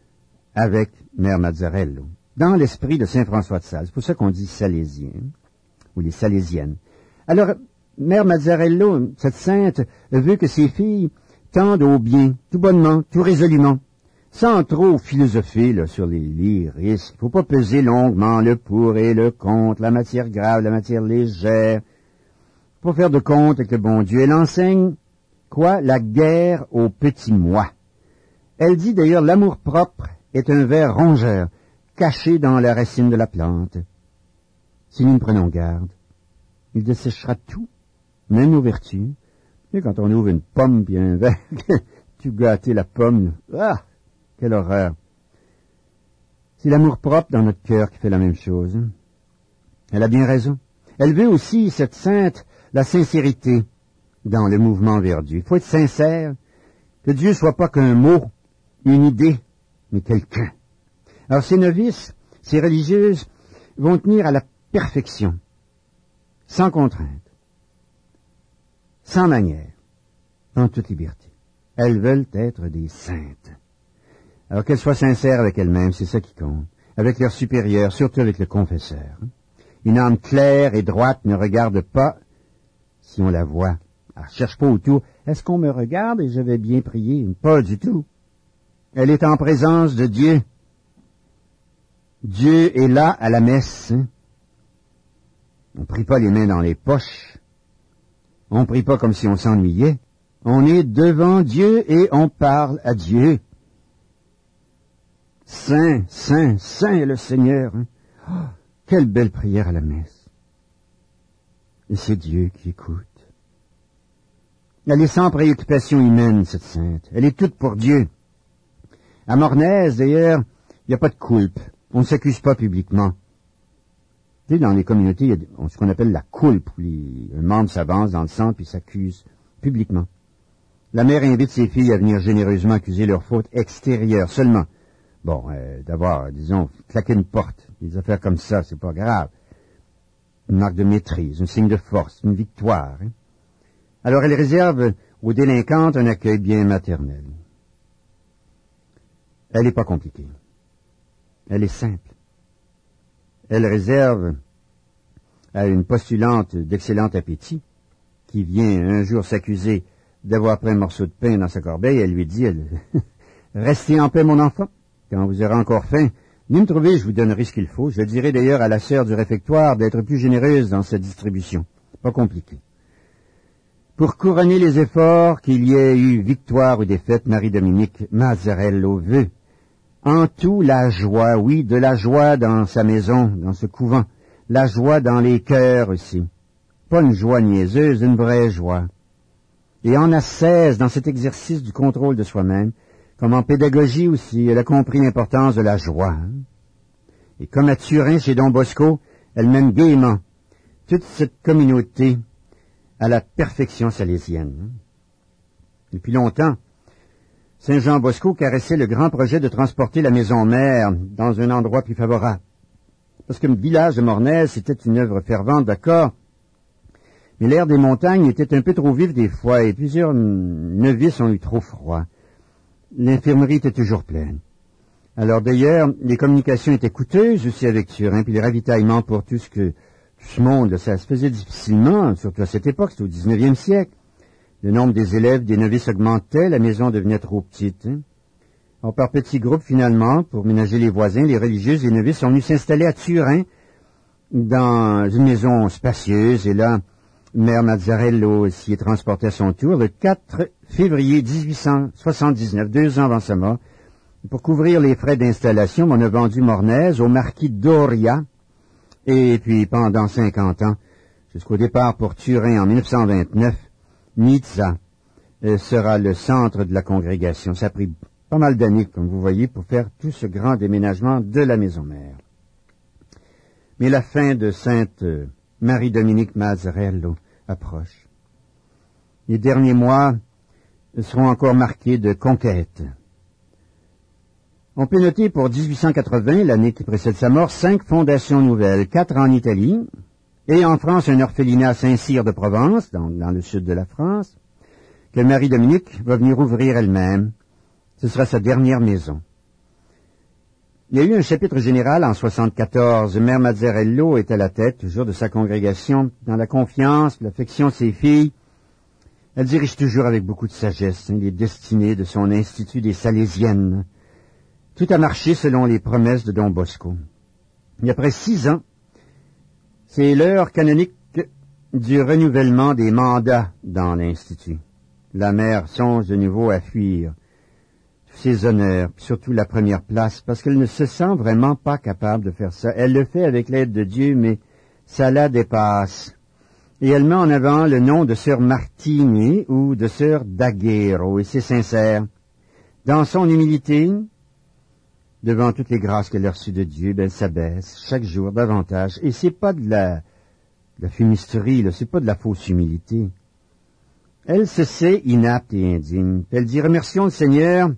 avec Mère Mazzarello, dans l'esprit de Saint François de Sales. C'est pour ça qu'on dit salésien, ou les salésiennes. Alors, Mère Mazzarello, cette sainte, veut que ses filles tendent au bien, tout bonnement, tout résolument, sans trop philosopher là, sur les, les risques. Il ne faut pas peser longuement le pour et le contre, la matière grave, la matière légère. Il faut pas faire de compte avec le bon Dieu. Elle enseigne, quoi? La guerre au petit moi. Elle dit d'ailleurs, l'amour-propre est un ver rongeur, caché dans la racine de la plante. Si nous ne prenons garde, il desséchera tout, même nos vertus. Et quand on ouvre une pomme puis un verre, tu gâtes la pomme, ah! Quelle horreur! C'est l'amour-propre dans notre cœur qui fait la même chose. Hein? Elle a bien raison. Elle veut aussi, cette sainte, la sincérité dans le mouvement vers Dieu. Il faut être sincère, que Dieu soit pas qu'un mot, une idée, mais quelqu'un. Alors ces novices, ces religieuses, vont tenir à la perfection, sans contrainte, sans manière, en toute liberté. Elles veulent être des saintes. Alors qu'elles soient sincères avec elles-mêmes, c'est ça qui compte. Avec leur supérieur, surtout avec le confesseur. Une âme claire et droite ne regarde pas si on la voit. Elle cherche pas autour. Est-ce qu'on me regarde et je vais bien prier? Pas du tout. Elle est en présence de Dieu. Dieu est là à la messe. Hein? On prie pas les mains dans les poches. On prie pas comme si on s'ennuyait. On est devant Dieu et on parle à Dieu. Saint, Saint, Saint est le Seigneur. Hein? Oh, quelle belle prière à la messe. Et c'est Dieu qui écoute. Elle est sans préoccupation humaine, cette sainte. Elle est toute pour Dieu. À Mornez, d'ailleurs, il n'y a pas de coulpe. On ne s'accuse pas publiquement. Tu sais, dans les communautés, il y a ce qu'on appelle la coulpe, où les, un membre s'avance dans le centre puis s'accuse publiquement. La mère invite ses filles à venir généreusement accuser leurs fautes extérieures seulement. Bon, euh, d'avoir, disons, claquer une porte, des affaires comme ça, c'est pas grave. Une marque de maîtrise, un signe de force, une victoire. Hein? Alors elle réserve aux délinquantes un accueil bien maternel. Elle n'est pas compliquée. Elle est simple. Elle réserve à une postulante d'excellent appétit, qui vient un jour s'accuser d'avoir pris un morceau de pain dans sa corbeille, elle lui dit, elle, restez en paix, mon enfant. Quand vous aurez encore faim, venez me trouver, je vous donnerai ce qu'il faut. Je dirai d'ailleurs à la sœur du réfectoire d'être plus généreuse dans sa distribution. Pas compliqué. Pour couronner les efforts, qu'il y ait eu victoire ou défaite, Marie-Dominique Mazzarello veut en tout la joie, oui, de la joie dans sa maison, dans ce couvent, la joie dans les cœurs aussi. Pas une joie niaiseuse, une vraie joie. Et en ascèse, dans cet exercice du contrôle de soi-même, comme en pédagogie aussi, elle a compris l'importance de la joie. Hein? Et comme à Turin, chez Don Bosco, elle mène gaiement toute cette communauté à la perfection salésienne. Hein? Depuis longtemps, Saint Jean Bosco caressait le grand projet de transporter la maison mère dans un endroit plus favorable. Parce que le village de Mornez, c'était une œuvre fervente, d'accord, mais l'air des montagnes était un peu trop vif des fois, et plusieurs novices ont eu trop froid. L'infirmerie était toujours pleine. Alors d'ailleurs, les communications étaient coûteuses aussi avec Turin, puis les ravitaillements pour tout ce que tout ce monde, ça se faisait difficilement, surtout à cette époque, c'était au dix-neuvième siècle. Le nombre des élèves, des novices augmentait, la maison devenait trop petite. Hein. Alors par petits groupes, finalement, pour ménager les voisins, les religieuses et les novices sont venus s'installer à Turin, dans une maison spacieuse, et là, Mère Mazzarello s'y est transportée à son tour le quatre février dix-huit cent soixante-dix-neuf, deux ans avant sa mort. Pour couvrir les frais d'installation, on a vendu Mornez au marquis Doria, et puis pendant cinquante ans, jusqu'au départ pour Turin en mille neuf cent vingt-neuf, Nizza euh, sera le centre de la congrégation. Ça a pris pas mal d'années, comme vous voyez, pour faire tout ce grand déménagement de la maison mère. Mais la fin de Sainte euh, Marie-Dominique Mazzarello approche. Les derniers mois seront encore marqués de conquêtes. On peut noter pour dix-huit cent quatre-vingts, l'année qui précède sa mort, cinq fondations nouvelles, quatre en Italie, et en France un orphelinat à Saint-Cyr de Provence, dans, dans le sud de la France, que Marie-Dominique va venir ouvrir elle-même. Ce sera sa dernière maison. Il y a eu un chapitre général en soixante-quatorze. Mère Mazzarello est à la tête, toujours de sa congrégation, dans la confiance, l'affection de ses filles. Elle dirige toujours avec beaucoup de sagesse hein, les destinées de son institut des Salésiennes. Tout a marché selon les promesses de Don Bosco. Et après six ans, c'est l'heure canonique du renouvellement des mandats dans l'Institut. La mère songe de nouveau à fuir ses honneurs, puis surtout la première place, parce qu'elle ne se sent vraiment pas capable de faire ça. Elle le fait avec l'aide de Dieu, mais ça la dépasse. Et elle met en avant le nom de sœur Martini ou de sœur Daguerro, et c'est sincère. Dans son humilité, devant toutes les grâces qu'elle a reçues de Dieu, ben, elle s'abaisse chaque jour davantage. Et c'est pas de la, de la fumisterie, là, c'est pas de la fausse humilité. Elle se sait inapte et indigne. Elle dit, remercions le Seigneur.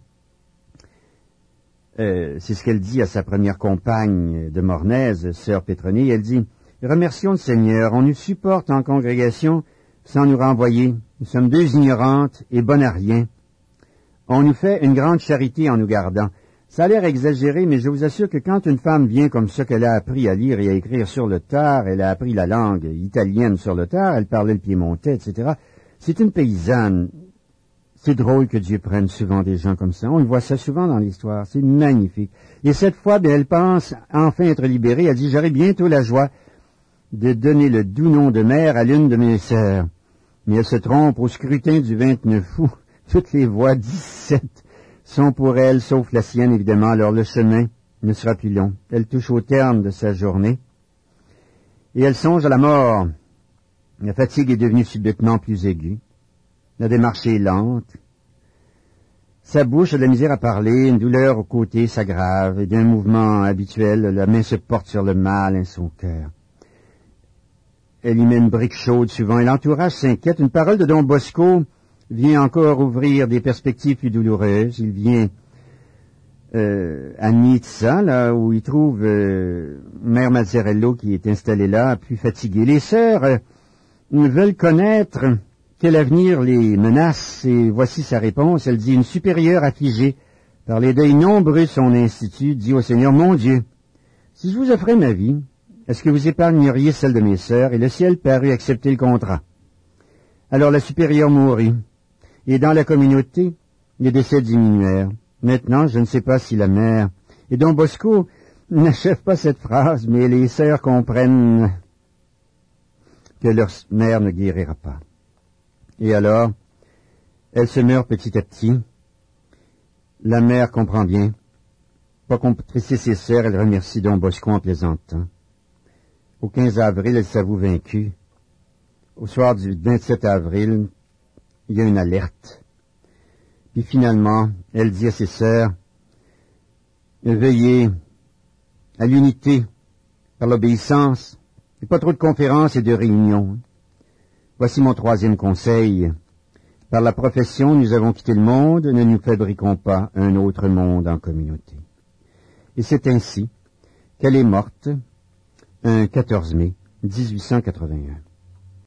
Euh, c'est ce qu'elle dit à sa première compagne de Mornaise, sœur Pétronie. Elle dit, remercions le Seigneur, on nous supporte en congrégation sans nous renvoyer. Nous sommes deux ignorantes et bonnes à rien. On nous fait une grande charité en nous gardant. Ça a l'air exagéré, mais je vous assure que quand une femme vient comme ça, qu'elle a appris à lire et à écrire sur le tard, elle a appris la langue italienne sur le tard, elle parlait le piémontais, et cetera. C'est une paysanne. C'est drôle que Dieu prenne souvent des gens comme ça. On le voit ça souvent dans l'histoire. C'est magnifique. Et cette fois, bien, elle pense enfin être libérée. Elle dit, j'aurai bientôt la joie de donner le doux nom de mère à l'une de mes sœurs. Mais elle se trompe au scrutin du vingt-neuf août. Toutes les voix, dix-sept, sont pour elle, sauf la sienne, évidemment. Alors le chemin ne sera plus long. Elle touche au terme de sa journée. Et elle songe à la mort. La fatigue est devenue subitement plus aiguë. La démarche est lente. Sa bouche a de la misère à parler, une douleur au côté s'aggrave, et d'un mouvement habituel, la main se porte sur le mal et son cœur. Elle y met une brique chaude souvent, et l'entourage s'inquiète. Une parole de Don Bosco vient encore ouvrir des perspectives plus douloureuses. Il vient euh, à Nizza, là où il trouve euh, Mère Mazzarello qui est installée là, plus fatiguée. Les sœurs euh, veulent connaître quel avenir les menace, et voici sa réponse. Elle dit, une supérieure affligée par les deuils nombreux de son institut dit au Seigneur, mon Dieu, si je vous offrais ma vie, est-ce que vous épargneriez celle de mes sœurs? Et le ciel parut accepter le contrat. Alors la supérieure mourut, et dans la communauté, les décès diminuèrent. Maintenant, je ne sais pas si la mère... Et Don Bosco n'achève pas cette phrase, mais les sœurs comprennent que leur mère ne guérira pas. Et alors, elle se meurt petit à petit. La mère comprend bien. Pas contrisser ses sœurs, elle remercie Don Bosco en plaisantant. Au quinze avril, elle s'avoue vaincue. Au soir du vingt-sept avril, il y a une alerte. Puis finalement, elle dit à ses sœurs, veillez à l'unité par l'obéissance, et pas trop de conférences et de réunions. Voici mon troisième conseil. Par la profession, nous avons quitté le monde, ne nous fabriquons pas un autre monde en communauté. Et c'est ainsi qu'elle est morte un quatorze mai dix-huit cent quatre-vingt-un.